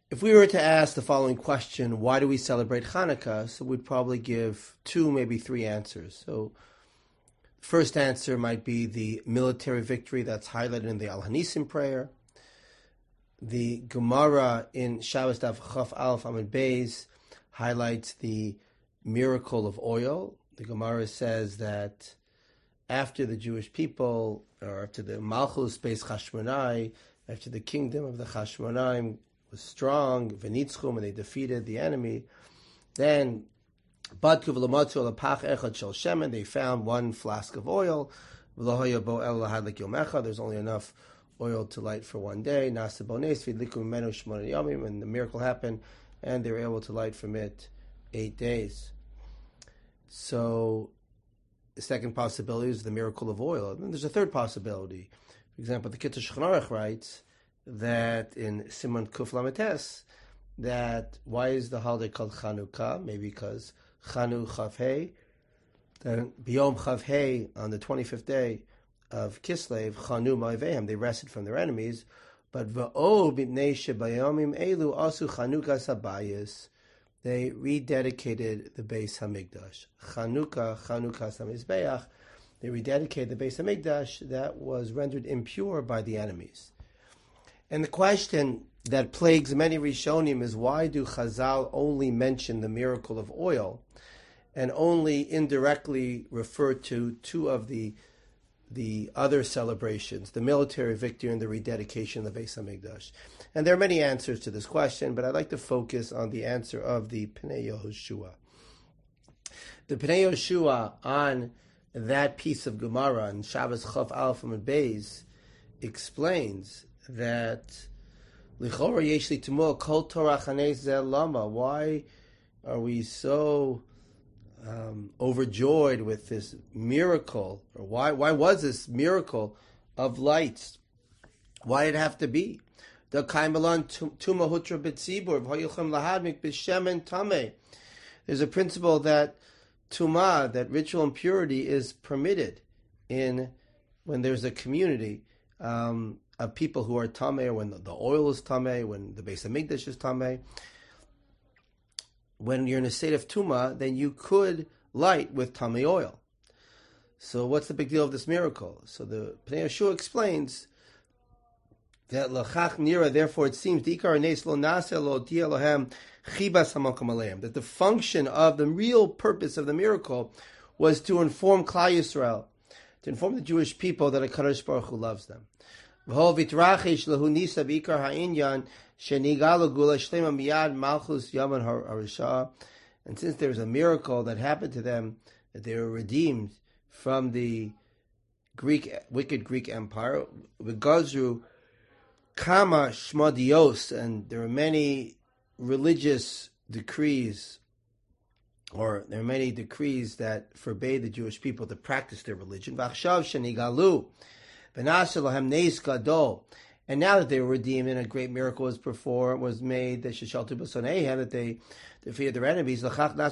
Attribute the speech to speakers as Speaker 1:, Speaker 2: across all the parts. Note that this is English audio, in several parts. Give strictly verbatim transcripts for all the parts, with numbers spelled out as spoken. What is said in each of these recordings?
Speaker 1: If we were to ask the following question, why do we celebrate Hanukkah? So we'd probably give two, maybe three answers. So the first answer might be the military victory that's highlighted in the Al Hanisim prayer. The Gemara in Shabbos Daf Chaf Aleph Amud Beis highlights the miracle of oil. The Gemara says that after the Jewish people, or after the Malchus Beis Chashmonai, after the kingdom of the Chashmonaim was strong, Venitzchum, and they defeated the enemy, then Badku v'lamatu l'pach echad shel shemen, they found one flask of oil. V'lo bo el lahad l'yom. There's only enough oil to light for one day. Nasa bones v'idliku mimenu shmona yomim, and the miracle happened, and they were able to light from it eight days. So the second possibility is the miracle of oil. And then there's a third possibility. For example, the Kitzur Shulchan Aruch writes that in Simon Kuf Lametes, that why is the holiday called Chanukah? Maybe because Chanu Chavhei, then Biyom Chavhei, on the twenty-fifth day of Kislev, Chanu Ma'avehem, they rested from their enemies. But Va'o b'nei shebayomim elu asu Chanukah sabayis, they rededicated the Beis Hamikdash. Chanukah, Chanukah Samizbeach, they rededicated the Beis Hamikdash that was rendered impure by the enemies. And the question that plagues many Rishonim is, why do Chazal only mention the miracle of oil and only indirectly refer to two of the the other celebrations, the military victory and the rededication of the Beis Hamikdash? And there are many answers to this question, but I'd like to focus on the answer of the Pnei Yehoshua. The Pnei Yehoshua on that piece of Gemara in Shabbos Chaf Aleph Amud Beis explains that Lichora Yesh Li Tumor Kol Torah Chanei Zeh Lama. Why are we so um, overjoyed with this miracle? Or why why was this miracle of lights? Why did it have to be? The Kaimalan Tuma Hutra B'Tzibur V'Hoyilchem Lahadmik B'Shemen Tameh. There's a principle that Tumah, that ritual impurity, is permitted in when there's a community um, of people who are tameh, or when the, the oil is tameh, when the Beis Hamikdash is tameh. When you're in a state of tumah, then you could light with tameh oil. So what's the big deal of this miracle? So the Pnei Yehoshua explains that l'chach nira, therefore it seems d'ikar nes lo nase lo di Elohem chibas hamakom aleim, that the function of the real purpose of the miracle was to inform Klal Yisrael, to inform the Jewish people that HaKadosh Baruch Hu loves them. And since there's a miracle that happened to them, that they were redeemed from the Greek wicked Greek Empire, Gazru Kama Shmadios, and there are many religious decrees, or there are many decrees that forbade the Jewish people to practice their religion. V'achshav shenigalu. And now that they were redeemed and a great miracle was performed, was made, that they defeated their enemies.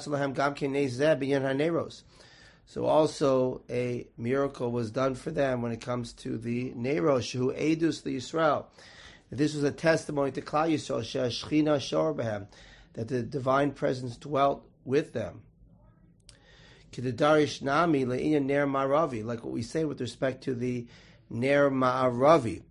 Speaker 1: So also a miracle was done for them when it comes to the Neiros, who Edus the Yisrael. This was a testimony to Klal Yisrael, that the divine presence dwelt with them. Like what we say with respect to the Ner Ma'aravi.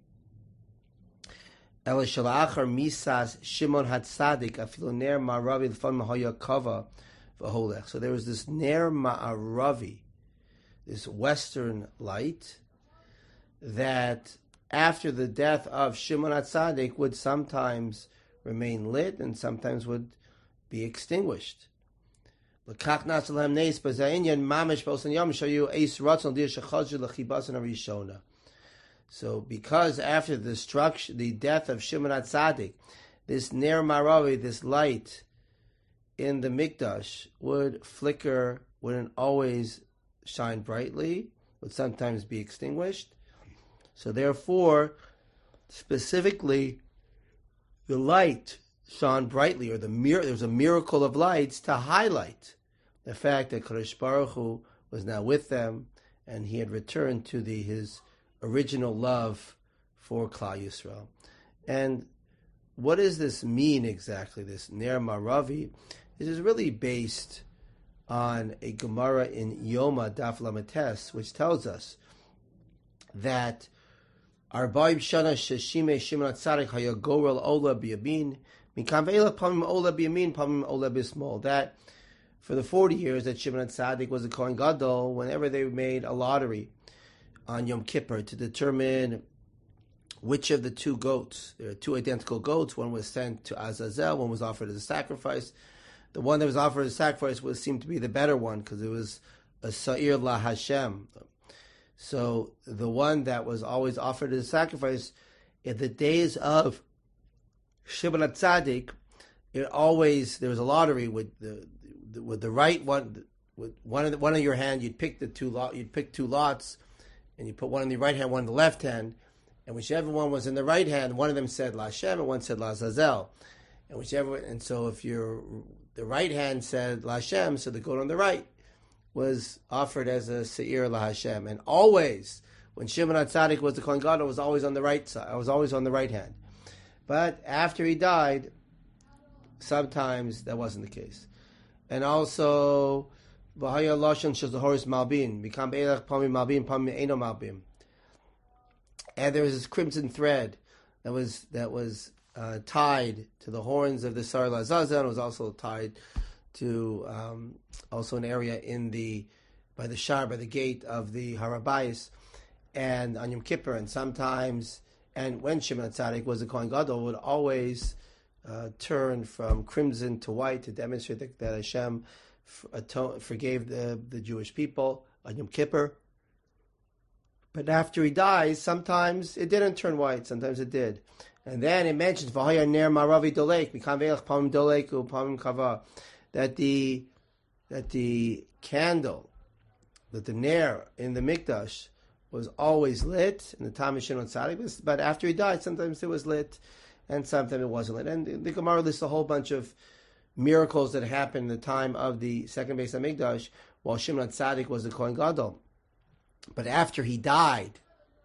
Speaker 1: Ela shalachar misas Shimon Hatzadik afilu Ner Ma'aravi l'fan mahoya kava v'holech. So there was this Ner Ma'aravi, this western light, that after the death of Shimon Hatzadik would sometimes remain lit and sometimes would be extinguished. L'kach nasalam neis b'zayin mamish b'osan yom shayu eis ratzon dir shechazir l'chibasan harishona. So, because after the destruction, the death of Shimon HaTzadik, this Ner Ma'aravi, this light in the Mikdash, would flicker, wouldn't always shine brightly, would sometimes be extinguished. So, therefore, specifically, the light shone brightly, or the mir- there was a miracle of lights to highlight the fact that Kadosh Baruch Hu was now with them, and he had returned to the his original love for Klal Yisrael. And what does this mean exactly, this Ner Maravi? This is really based on a Gemara in Yoma Daf Lamates, which tells us that Arba'im Shana Sheshime Shimon Tzadik Haya Gorel Ola B'Yamin Mikam Ve'ela Pamim Ola B'Yamin Pamim Ola B'Smol. That for the forty years that Shimon Tzadik was a Kohen Gadol, whenever they made a lottery on Yom Kippur to determine which of the two goats, there are two identical goats, one was sent to Azazel, one was offered as a sacrifice. The one that was offered as a sacrifice was seemed to be the better one because it was a Sa'ir La Hashem. So the one that was always offered as a sacrifice, in the days of Shimon Tzadik, it always, there was a lottery with the, the with the right one, with one in the, one in your hand, you'd pick the two lot, you'd pick two lots, and you put one in the right hand, one in the left hand, and whichever one was in the right hand, one of them said La Hashem and one said La Zazel, and whichever, and so if your the right hand said La Hashem, so the goat on the right was offered as a Seir La Hashem. And always, when Shimon HaTzadik was the Kohen Gadol, it was always on the right side. I was always on the right hand. But after he died, sometimes that wasn't the case. And also, V'haya Lashon Shazahoris Malbin, Mikam Be'elach Pamim Malbin, Pamim Eino Malbin. And there was this crimson thread that was that was uh, tied to the horns of the Sar Lazazel, and it was also tied to um, also an area in the by the Shar, by the gate of the Harabayis, and on Yom Kippur, and sometimes, and when Shimon HaTzadik was a Kohen Gadol, would always uh, turn from crimson to white to demonstrate that, that Hashem f- aton- forgave the, the Jewish people on Yom Kippur. But after he dies, sometimes it didn't turn white, sometimes it did. And then it mentions V'haya ner maravi dolek, mikam ve'elach pamim dolek u'pamim kava, that the that the candle, that the ner in the mikdash was always lit in the time of Shimon HaTzadik, but after he died, sometimes it was lit, and sometimes it wasn't lit. And the, the Gemara lists a whole bunch of miracles that happened in the time of the second Beis HaMikdash, while Shimon HaTzadik was the Kohen Gadol. But after he died,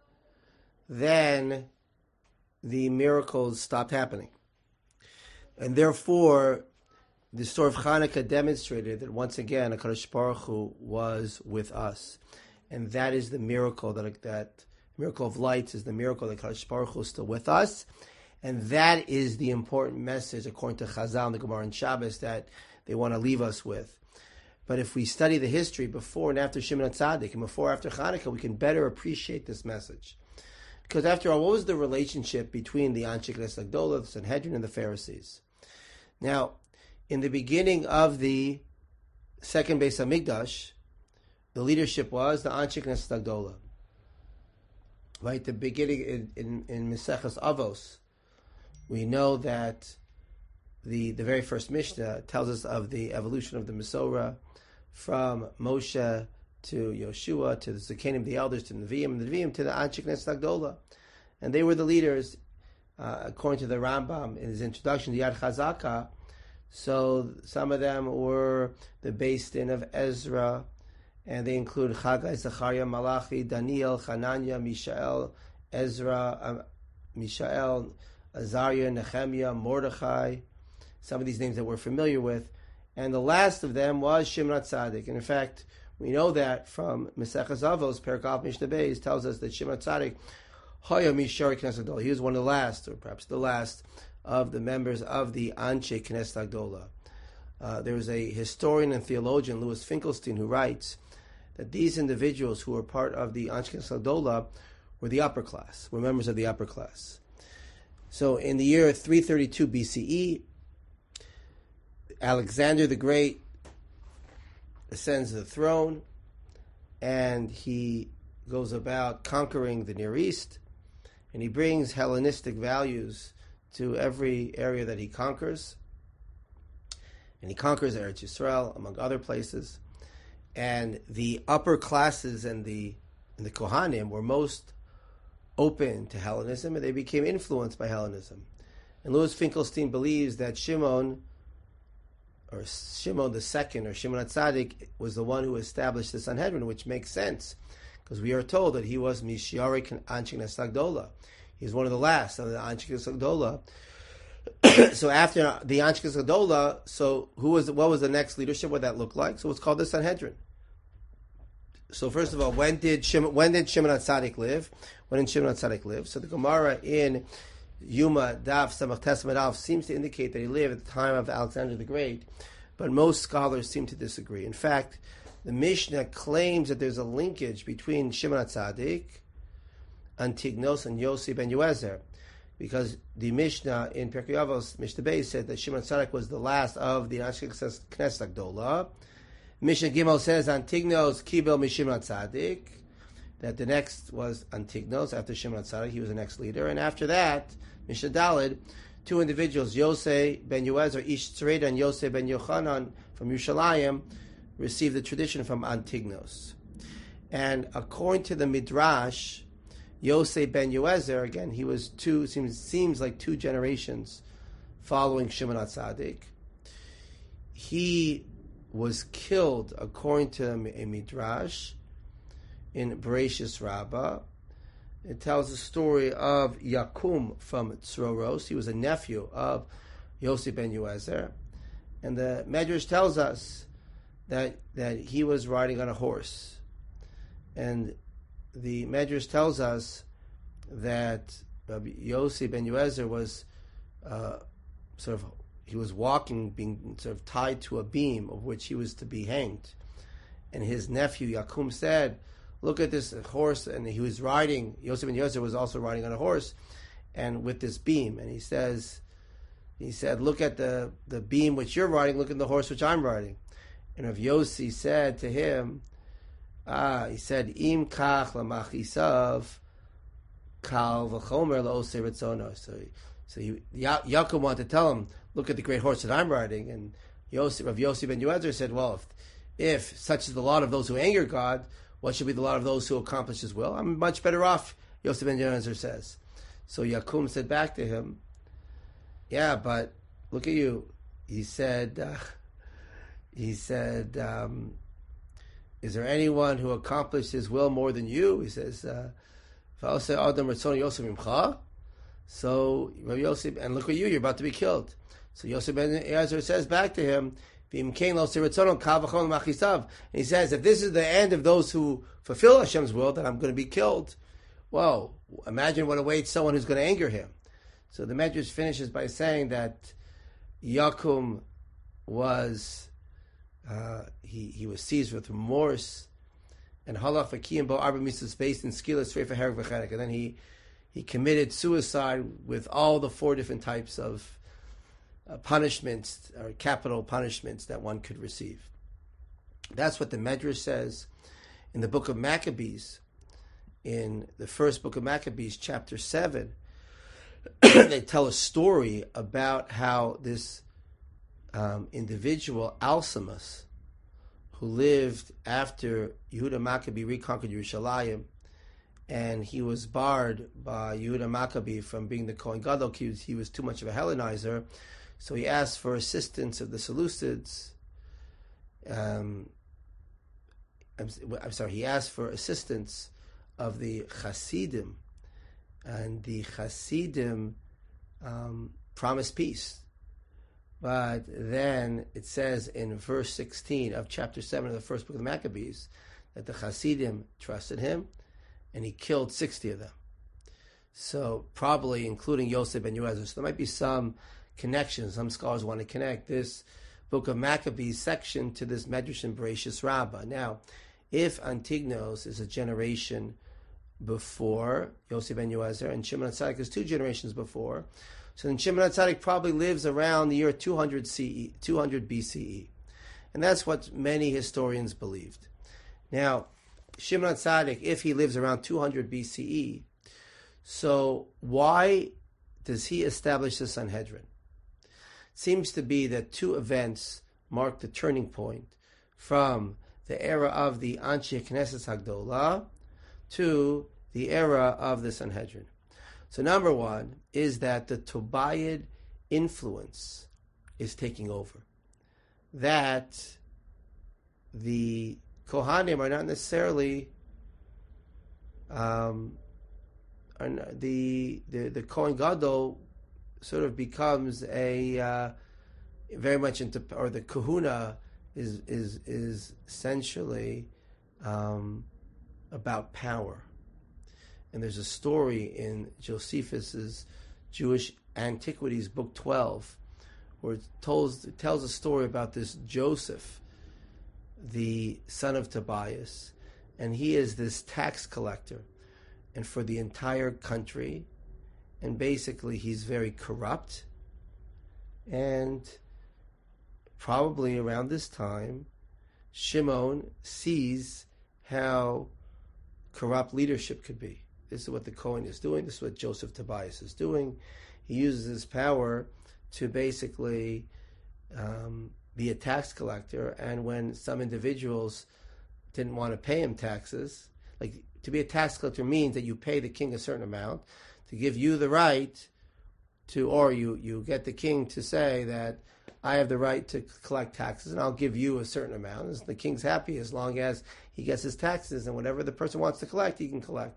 Speaker 1: then the miracles stopped happening. And therefore, the story of Hanukkah demonstrated that once again, HaKadosh Baruch Hu was with us. And that is the miracle, that that miracle of lights is the miracle that HaKadosh Baruch Hu is still with us. And that is the important message, according to Chazal and the Gemara and Shabbos, that they want to leave us with. But if we study the history before and after Shimon HaTzadik and before and after Hanukkah, we can better appreciate this message. Because after all, what was the relationship between the Anshe Knesset Agdola, the Sanhedrin, and the Pharisees? Now, in the beginning of the second Beis HaMikdash, the leadership was the Anshe Knesset Agdola. Right, the beginning in, in, in Maseches Avos, we know that the the very first Mishnah tells us of the evolution of the Mesorah from Moshe to Yoshua, to the Zekanim, the elders, to the Nevi'im, and the Nevi'im to the Anshe Knesset Agdola. And they were the leaders, uh, according to the Rambam in his introduction to Yad Chazaka. So some of them were the Beis Din of Ezra, and they include Chagai, Zechariah, Malachi, Daniel, Hananiah, Mishael, Ezra, um, Mishael, Azariah, Nehemiah, Mordechai, some of these names that we're familiar with. And the last of them was Shimon HaTzadik. And in fact, we know that from Maseches Avos, Perek Aleph Mishnah Beis tells us that Shimon HaTzadik, Hoya Mishari Knesset Agdola, he was one of the last, or perhaps the last, of the members of the Anshe Knesset Agdola. Uh, there is a historian and theologian, Louis Finkelstein, who writes that these individuals who were part of the Anshe Knesset Agdola were the upper class, were members of the upper class. So in the year three thirty-two B C E, Alexander the Great ascends the throne, and he goes about conquering the Near East, and he brings Hellenistic values to every area that he conquers. And he conquers Eretz Yisrael, among other places. And the upper classes and the and the Kohanim were most open to Hellenism, and they became influenced by Hellenism. And Louis Finkelstein believes that Shimon, or Shimon the second, or Shimon HaTzadik, was the one who established the Sanhedrin, which makes sense, because we are told that he was Mishiari Anshe Knesset Agdola. He's one of the last of the Anshe Knesset Agdola. So after the Anshkas Gadola, so who was what was the next leadership? What that look like? So it's called the Sanhedrin. So first of all, when did Shimon, when did Shimon HaTzadik live? When did Shimon HaTzadik live? So the Gemara in Yuma Daf Samach Tesman Alf seems to indicate that he lived at the time of Alexander the Great, but most scholars seem to disagree. In fact, the Mishnah claims that there's a linkage between Shimon HaTzadik, Antignos, and Yossi ben Yoezer, because the Mishnah in Pirkei Avos, Mishnah Beis, said that Shimon HaTzadik was the last of the Anshei Knesset Agdola. Mishnah Gimel says Antignos Kibel Mishimon HaTzadik, that the next was Antignos after Shimon HaTzadik. He was the next leader, and after that, Mishnah Daled, two individuals, Yosei ben Yoezer, Ish Tzreda, and Yosei ben Yochanan from Yerushalayim, received the tradition from Antignos. And according to the Midrash, Yosei ben Yoezer, again, he was two, seems, seems like two generations following Shimon HaTzadik. He was killed, according to a Midrash, in Bereshis Rabbah. It tells the story of Yakum from Tzroros. He was a nephew of Yosei ben Yoezer. And the Midrash tells us that that he was riding on a horse. And the Midrash tells us that Yosei ben Yoezer was uh, sort of, he was walking, being sort of tied to a beam of which he was to be hanged. And his nephew Yakum said, look at this horse, and he was riding, Yosei ben Yoezer was also riding on a horse, and with this beam, and he says, he said, look at the, the beam which you're riding, look at the horse which I'm riding. And Rav Yossi said to him, ah, he said, Im kach lamachisav kal v'chomer la'osei ritzono. So, so he, ya- Yaakov wanted to tell him, look at the great horse that I'm riding. And Yossi, Rav Yossi ben Yoezer said, well, if, if such is the lot of those who anger God, what should be the lot of those who accomplish His will? I'm much better off, Yossi ben Yoezer says. So Yaakov said back to him, yeah, but look at you. He said, uh, he said, um, is there anyone who accomplished His will more than you? He says, uh, so Rabbi Yosef, and look at you, you're about to be killed. So Yosef ben Yoezer says back to him, and he says, if this is the end of those who fulfill Hashem's will, then I'm going to be killed. Well, imagine what awaits someone who's going to anger him. So the Medrash finishes by saying that Yakum was, uh, he, he was seized with remorse, and halach v'kiyim bo arba mitzvahs based in skilas for herek v'chenek, and then he he committed suicide with all the four different types of uh, punishments or capital punishments that one could receive. That's what the Medrash says in the book of Maccabees, in the first book of Maccabees, chapter seven. They tell a story about how this um, individual Alcimus, who lived after Yehuda Maccabee reconquered Yerushalayim, and he was barred by Yehuda Maccabee from being the Kohen Gadol because he was too much of a Hellenizer. So he asked for assistance of the Seleucids. Um, I'm, I'm sorry, he asked for assistance of the Hasidim, and the Hasidim um, promised peace. But then it says in verse sixteen of chapter seven of the first book of the Maccabees that the Hasidim trusted him, and he killed sixty of them. So probably including Yosef ben Yoezer. So there might be some connections. Some scholars want to connect this book of Maccabees section to this Medrash in Bereshis Rabbah. Now, if Antignos is a generation before Yosef ben Yoezer, and Shimon HaTzadik is two generations before, so then Shimon HaTzadik probably lives around the year two hundred C E, two hundred B C E. And that's what many historians believed. Now, Shimon HaTzadik, if he lives around two hundred B C E, so why does he establish the Sanhedrin? It seems to be that two events mark the turning point from the era of the Anshe Knesset Hagdolah to the era of the Sanhedrin. So number one is that the Tobiad influence is taking over. That the Kohanim are not necessarily um, are not, the, the the Kohen Gadol sort of becomes a uh, very much into, or the kahuna is is is essentially um, about power. And there's a story in Josephus's Jewish Antiquities, Book twelve, where it tells, it tells a story about this Joseph, the son of Tobias, and he is this tax collector, and for the entire country, and basically he's very corrupt, and probably around this time, Shimon sees how corrupt leadership could be. This is what the Cohen is doing. This is what Joseph Tobias is doing. He uses his power to basically um, be a tax collector. And when some individuals didn't want to pay him taxes, like to be a tax collector means that you pay the king a certain amount to give you the right to, or you, you get the king to say that I have the right to collect taxes and I'll give you a certain amount. And the king's happy as long as he gets his taxes, and whatever the person wants to collect, he can collect.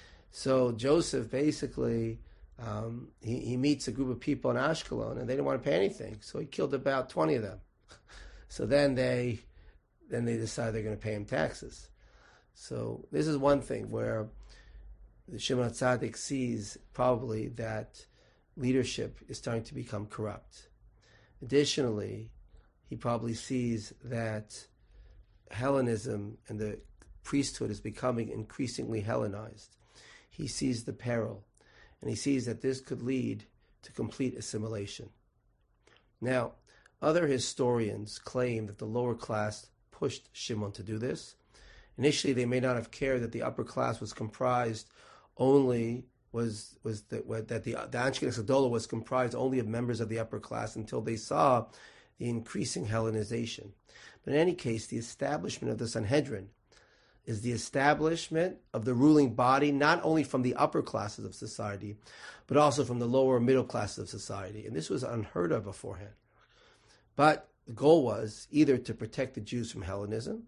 Speaker 1: So Joseph basically, um, he, he meets a group of people in Ashkelon, and they didn't want to pay anything. So he killed about twenty of them. So then they, then they decide they're going to pay him taxes. So this is one thing where the Shimon HaTzadik sees probably that leadership is starting to become corrupt. Additionally, he probably sees that Hellenism and the priesthood is becoming increasingly Hellenized. He sees the peril, and he sees that this could lead to complete assimilation. Now, other historians claim that the lower class pushed Shimon to do this. Initially, they may not have cared that the upper class was comprised only was was that that the the Anshe Knesset Gedolah was comprised only of members of the upper class until they saw the increasing Hellenization. But in any case, the establishment of the Sanhedrin is the establishment of the ruling body, not only from the upper classes of society, but also from the lower middle classes of society. And this was unheard of beforehand. But the goal was either to protect the Jews from Hellenism,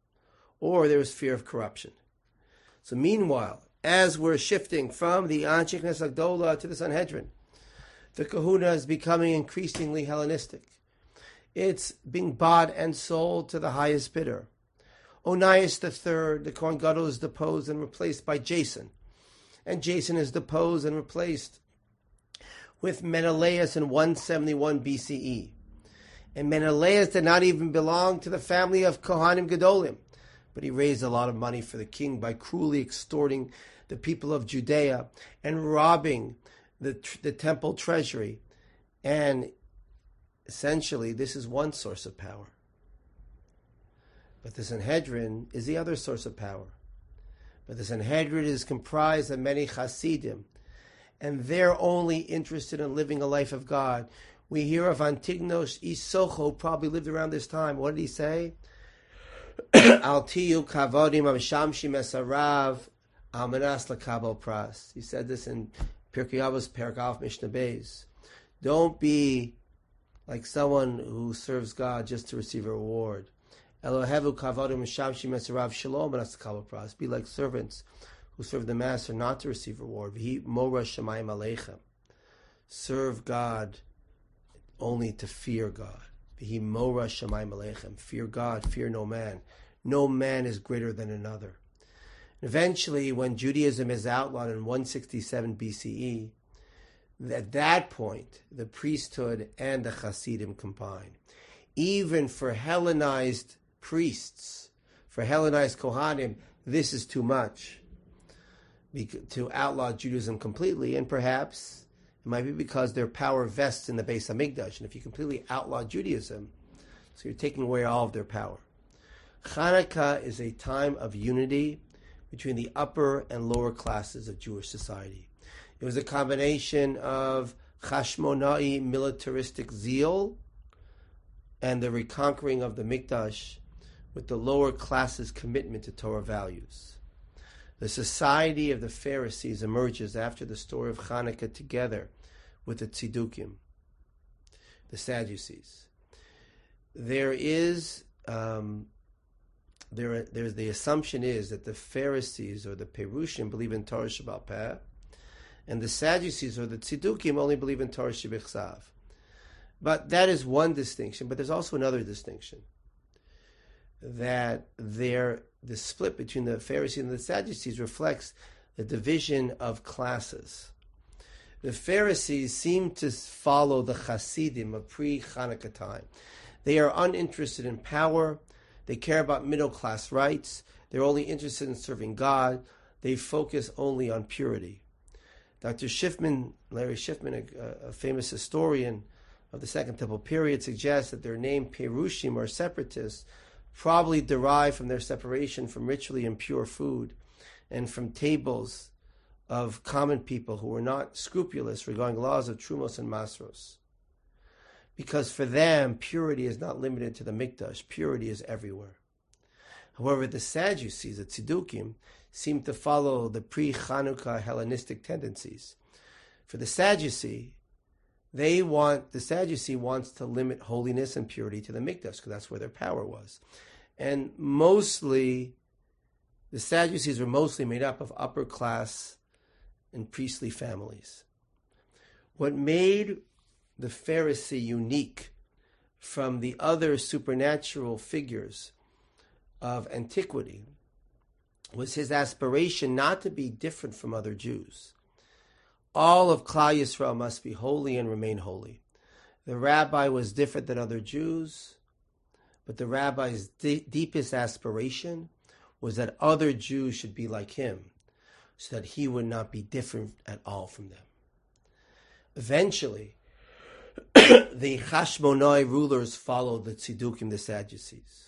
Speaker 1: or there was fear of corruption. So meanwhile, as we're shifting from the Anshe Knesset Gedolah to the Sanhedrin, the kahuna is becoming increasingly Hellenistic. It's being bought and sold to the highest bidder. Onias the third, the Kohen Gadol, is deposed and replaced by Jason. And Jason is deposed and replaced with Menelaus in one seventy-one B C E. And Menelaus did not even belong to the family of Kohanim Gedolim, but he raised a lot of money for the king by cruelly extorting the people of Judea and robbing the, the temple treasury. And essentially, this is one source of power. But the Sanhedrin is the other source of power. But the Sanhedrin is comprised of many Hasidim, and they're only interested in living a life of God. We hear of Antignos Isocho, who probably lived around this time. What did he say? Al tiyu kavodim amshamshim esarav almanas lakabel pras. He said this in Pirkei Avos Perek Aleph Mishnah Beis. Don't be like someone who serves God just to receive a reward. Elohevu kavodim amshamshim esarav shalom almanas lakabel pras. Be like servants who serve the master not to receive reward. V'hi mora shamayim aleichem. Serve God only to fear God. V'hi mora shamayim aleichem. Fear God, fear no man. No man is greater than another. Eventually, when Judaism is outlawed in one sixty-seven B C E, at that point, the priesthood and the Hasidim combine. Even for Hellenized priests, for Hellenized Kohanim, this is too much to outlaw Judaism completely, and perhaps it might be because their power vests in the Beis Hamikdash, and if you completely outlaw Judaism, so you're taking away all of their power. Hanukkah is a time of unity between the upper and lower classes of Jewish society. It was a combination of Hashmonai militaristic zeal and the reconquering of the Mikdash with the lower classes' commitment to Torah values. The society of the Pharisees emerges after the story of Hanukkah together with the Tzidukim, the Sadducees. There is, um, there, there's the assumption is that the Pharisees or the Perushim believe in Torah Shebaal Peh, And the Sadducees or the Tzidukim only believe in Torah Shebichsav. But that is one distinction. But there's also another distinction. That there, the split between the Pharisees and the Sadducees reflects the division of classes. The Pharisees seem to follow the Hasidim of pre-Hanukkah time. They are uninterested in power. They care about middle-class rights. They're only interested in serving God. They focus only on purity. Doctor Schiffman, Larry Schiffman, a, a famous historian of the Second Temple period, suggests that their name Perushim, or separatists, probably derived from their separation from ritually impure food and from tables of common people who were not scrupulous regarding laws of Trumos and Masros. Because for them, purity is not limited to the Mikdash. Purity is everywhere. However, the Sadducees, the Tzidukim, seem to follow the pre-Chanukah Hellenistic tendencies. For the Sadducee, they want the Sadducee wants to limit holiness and purity to the Mikdash, because that's where their power was. And mostly, the Sadducees were mostly made up of upper class and priestly families. What made the Pharisee unique from the other supernatural figures of antiquity was his aspiration not to be different from other Jews. All of Klal Yisrael must be holy and remain holy. The rabbi was different than other Jews, but the rabbi's d- deepest aspiration was that other Jews should be like him, so that he would not be different at all from them. Eventually, the Hashmonai rulers followed the Tzidukim, the Sadducees.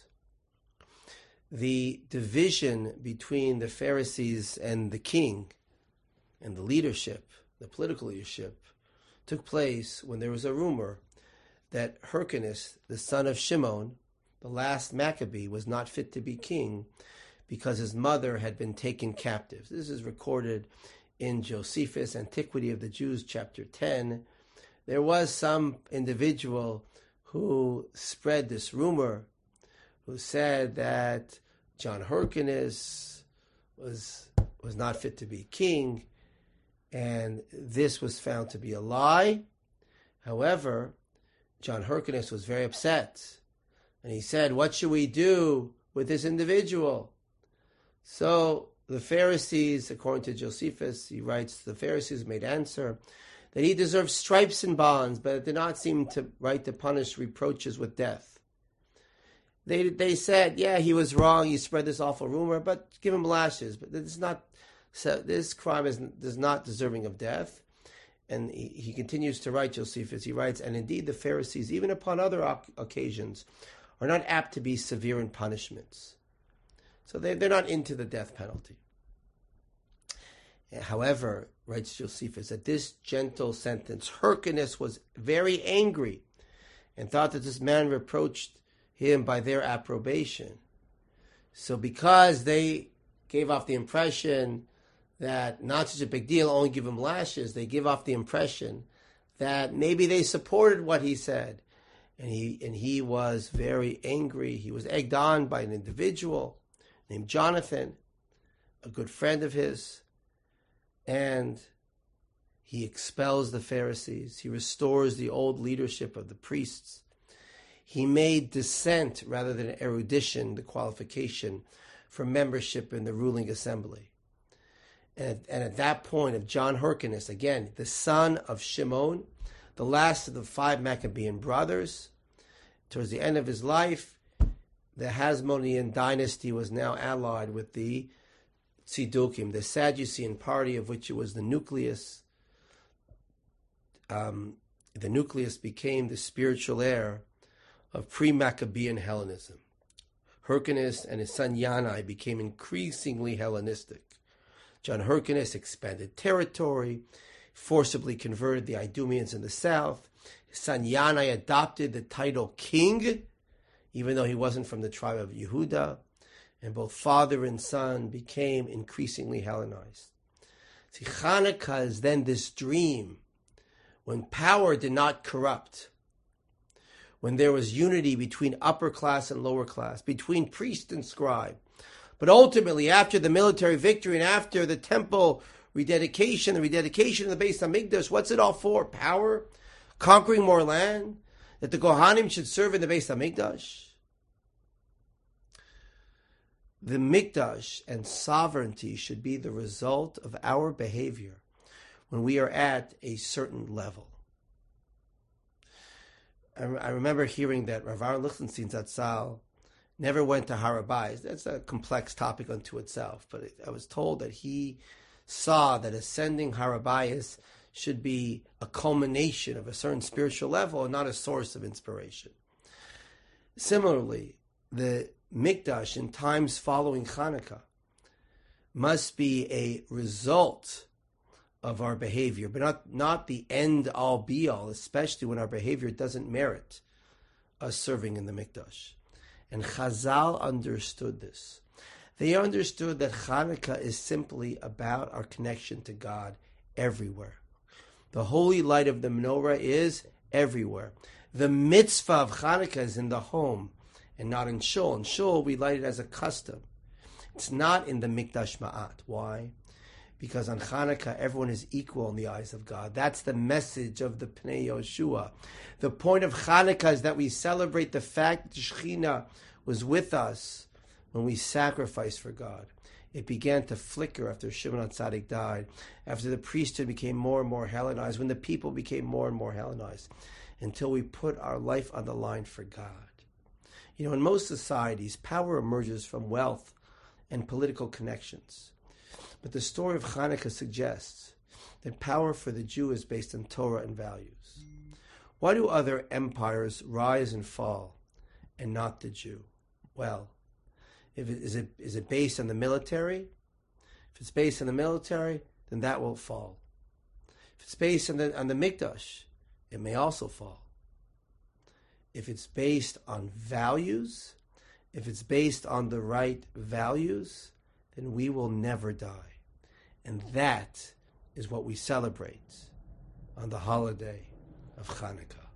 Speaker 1: The division between the Pharisees and the king and the leadership, the political leadership, took place when there was a rumor that Hyrcanus, the son of Shimon, the last Maccabee, was not fit to be king because his mother had been taken captive. This is recorded in Josephus, Antiquity of the Jews, chapter ten. There was some individual who spread this rumor, who said that John Hyrcanus was, was not fit to be king, and this was found to be a lie. However, John Hyrcanus was very upset, and he said, "What should we do with this individual?" So the Pharisees, according to Josephus, he writes, the Pharisees made answer that he deserved stripes and bonds, but it did not seem to right to punish reproaches with death. They they said, yeah, he was wrong, he spread this awful rumor, but give him lashes. But this is not so this crime is, is not deserving of death. And he, he continues to write, Josephus, he writes, and indeed the Pharisees, even upon other occasions, are not apt to be severe in punishments. So they, they're not into the death penalty. However, writes Josephus, at this gentle sentence, Hyrcanus was very angry and thought that this man reproached him by their approbation. So because they gave off the impression that not such a big deal, only give him lashes, they give off the impression that maybe they supported what he said. And he and he was very angry. He was egged on by an individual named Jonathan, a good friend of his, and he expels the Pharisees. He restores the old leadership of the priests. He made dissent rather than erudition the qualification for membership in the ruling assembly. And, and at that point of John Hyrcanus, again, the son of Shimon, the last of the five Maccabean brothers, towards the end of his life, the Hasmonean dynasty was now allied with the Tzidukim, the Sadducean party of which it was the nucleus. Um, the nucleus became the spiritual heir of pre-Maccabean Hellenism. Hyrcanus and his son Yanai became increasingly Hellenistic. John Hyrcanus expanded territory, forcibly converted the Idumeans in the south. His son Yanai adopted the title king, even though he wasn't from the tribe of Yehuda, and both father and son became increasingly Hellenized. See, Hanukkah is then this dream when power did not corrupt, when there was unity between upper class and lower class, between priest and scribe. But ultimately, after the military victory and after the temple rededication, the rededication of the Beis Hamikdash. What's it all for? Power? Conquering more land? That the Kohanim should serve in the Beis Hamikdash? The Mikdash and sovereignty should be the result of our behavior when we are at a certain level. I, I remember hearing that Rav Aaron Lichtenstein Zatzal never went to Har HaBayis. That's a complex topic unto itself, but it, I was told that he saw that ascending Har HaBayis should be a culmination of a certain spiritual level and not a source of inspiration. Similarly, the Mikdash in times following Hanukkah must be a result of our behavior, but not, not the end-all be-all, especially when our behavior doesn't merit us serving in the Mikdash. And Chazal understood this. They understood that Hanukkah is simply about our connection to God everywhere. The holy light of the menorah is everywhere. The mitzvah of Hanukkah is in the home and not in Shul. In Shul, we light it as a custom. It's not in the Mikdash Ma'at. Why? Because on Hanukkah, everyone is equal in the eyes of God. That's the message of the Pnei Yoshua. The point of Hanukkah is that we celebrate the fact that the Shekhinah was with us when we sacrificed for God. It began to flicker after Shimon HaTzadik died, after the priesthood became more and more Hellenized, when the people became more and more Hellenized, until we put our life on the line for God. You know, in most societies, power emerges from wealth and political connections. But the story of Hanukkah suggests that power for the Jew is based on Torah and values. Why do other empires rise and fall and not the Jew? Well, if it, is, it, is it based on the military? If it's based on the military, then that will fall. If it's based on the, on the Mikdash, it may also fall. If it's based on values, if it's based on the right values, then we will never die. And that is what we celebrate on the holiday of Hanukkah.